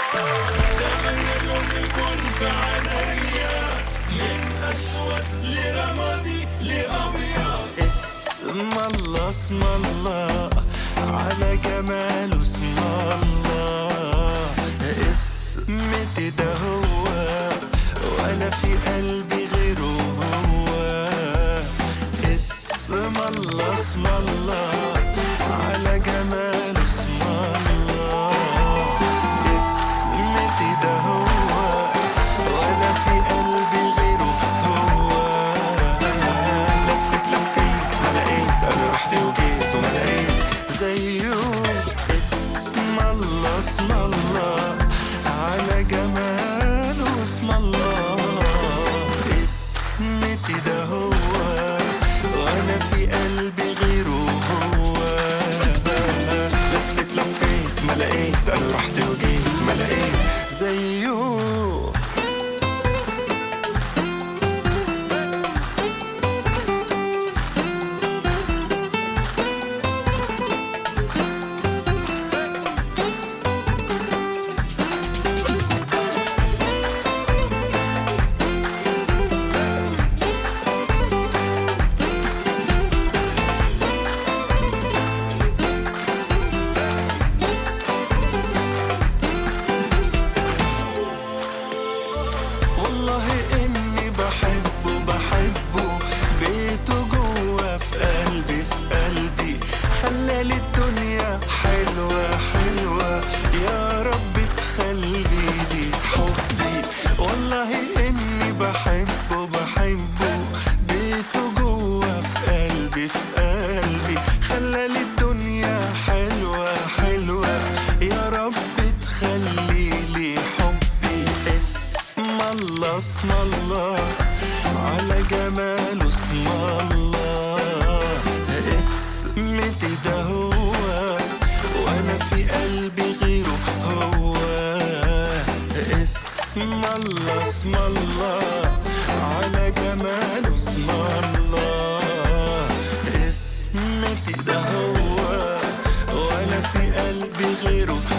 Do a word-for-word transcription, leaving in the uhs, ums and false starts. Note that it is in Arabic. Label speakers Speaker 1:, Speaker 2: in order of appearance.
Speaker 1: ده غير لون الكون في عينيا، من أسود لرمادي لأبيض.
Speaker 2: اسم الله اسم الله على جماله، اسم الله اسمتي ده هو، ولا في قلبي غيره هو. اسم الله اسم الله على جماله، اسم الله اسمتي ده هو، ولا في قلبي غيره هو. لفت لفيت ما لقيت، انا رحت وجيت وما لقيت زيه. اسم الله اسم الله على جماله، اسم الله اسمتي ده هو، وانا في قلبي غيره هو. لفت لفيت ما لقيت، انا رحت وجيت ما لقيت زيه. والله إني بحبه بحبه، بيته جوا في قلبي في قلبي، خلالي الدنيا حلوة حلوة، يا رب تخليلي حبي. والله إني بحبه بحبه، بيته جوا في قلبي في قلبي، خلالي الدنيا حلوة حلوة، يا رب تخليلي حبي. اسم الله اسم الله على جماله، اسم الله اسمتي ده هو، وانا في قلبي غيره هو. اسم الله اسم الله على جماله، اسم الله اسمتي ده هو، وانا في قلبي غيره